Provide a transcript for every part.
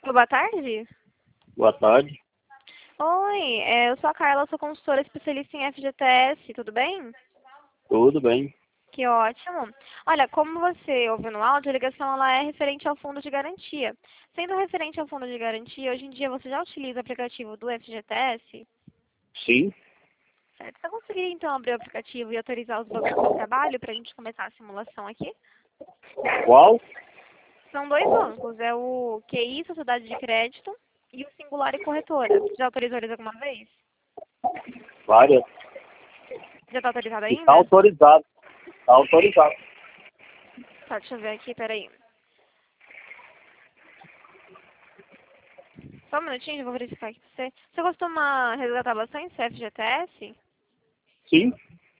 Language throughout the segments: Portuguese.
Boa tarde. Boa tarde. Oi, eu sou a Carla, sou consultora especialista em FGTS, tudo bem? Tudo bem? Que ótimo. Olha, como você ouviu no áudio, a ligação ela é referente ao fundo de garantia. Sendo referente ao fundo de garantia, hoje em dia você já utiliza o aplicativo do FGTS? Sim. Certo? Você conseguiria então abrir o aplicativo e autorizar os bancos de trabalho para a gente começar a simulação aqui? Qual? São dois bancos, é o QI, Sociedade de Crédito, e o Singular e Corretora. Já autorizou eles alguma vez? Várias. Já está autorizado Está ainda? autorizado. Está autorizado. Tá, deixa eu ver aqui, peraí. Só um minutinho, eu vou verificar aqui pra você. Você costuma resgatar bastante FGTS? Sim.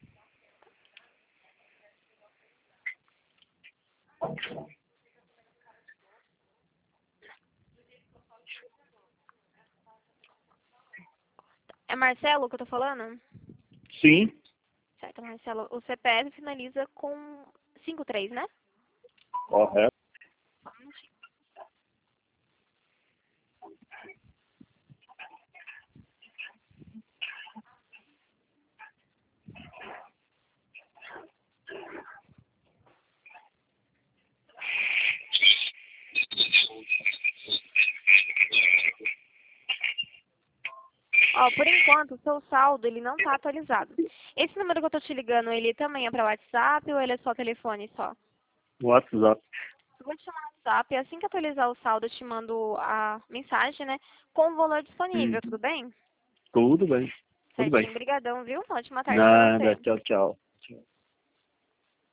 É Marcelo que eu tô falando? Sim. Certo, Marcelo. O CPF finaliza com 53, né? Correto. Só um minutinho. Ó, por enquanto, o seu saldo, ele não tá atualizado. Esse número que eu tô te ligando, ele também é para WhatsApp ou ele é só telefone só? WhatsApp. Eu vou te chamar no WhatsApp e assim que atualizar o saldo, eu te mando a mensagem, né? Com o valor disponível, tudo bem? Tudo bem. Tudo bem. Certinho, brigadão, viu? Ótima tarde pra Nada. você. Tchau, tchau.